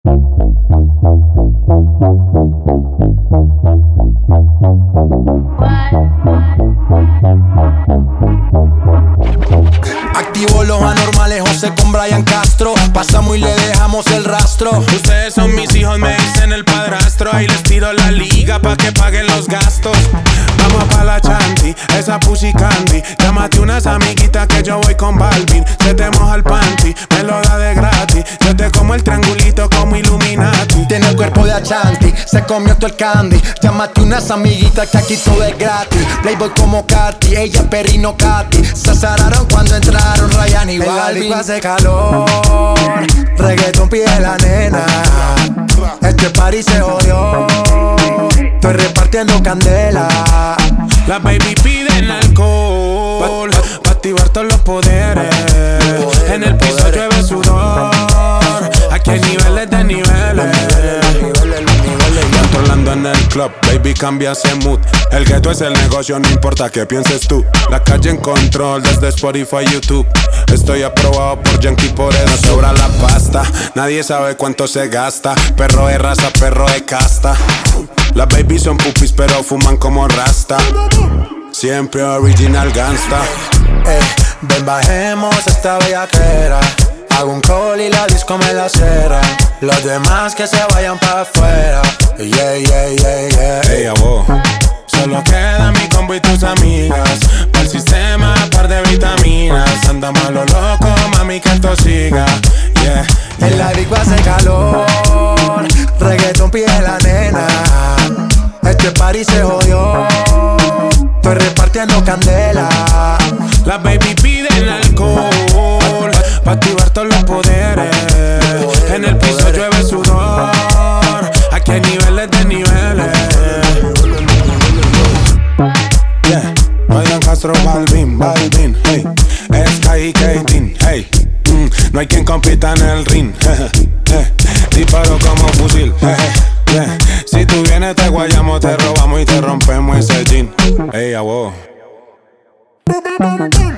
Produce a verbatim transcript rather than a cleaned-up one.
Activo los anormales, José con Brian Castro. Pasamos y le dejamos el rastro. Ustedes son mis hijos, me dicen el padrastro. Ahí les tiro la liga pa' que paguen los gastos. Vamos pa' la chanti, esa pussy candy. Llámate unas amiguitas que yo voy con Balvin. Se te moja el panty, me lo da de gratis. Yo te como el triangulito como Illuminati. Tiene el cuerpo de Achanti, se comió todo el candy. Llámate unas amiguitas que aquí todo es gratis. Playboy como Katy, ella Perrino Katy. Se azararon cuando entraron Ryan y Balvin. El hace calor, reggaeton pide la nena. Este party se jodió, estoy repartiendo candela. Las baby piden alcohol pa' activar todos los poderes. En el piso llueve sudor. Aquí hay niveles de niveles. Controlando en el club, baby cambia ese mood. El ghetto es el negocio, no importa qué pienses tú. La calle en control desde Spotify, YouTube. Estoy aprobado por Yankee, por eso no sobra la pasta. Nadie sabe cuánto se gasta. Perro de raza, perro de casta. Las babies son pupis pero fuman como rasta. Siempre original gangsta. Eh, ven bajemos esta bellaquera. Hago un call y la disco me la cera. Los demás que se vayan pa' afuera. Yeah, yeah, yeah, yeah. Hey, abo. Solo queda mi combo y tus amigas. Pa'l sistema, par de vitaminas. Andamos a lo loco, mami, que esto siga. Yeah, yeah. En la disco hace calor, reggaeton pide la nena. Este party se jodió, estoy repartiendo candela. Las baby piden alcohol pa' activar todos los poderes. En el piso llueve sudor. Aquí hay niveles de niveles. Yeah, Brian Castro, Balvin, Balvin, hey. Sky y Katin, hey. Mm, no hay quien compita en el ring. Disparo como fusil. Yeah. Si tú vienes te guayamos, te robamos y te rompemos ese jean. Hey, abo.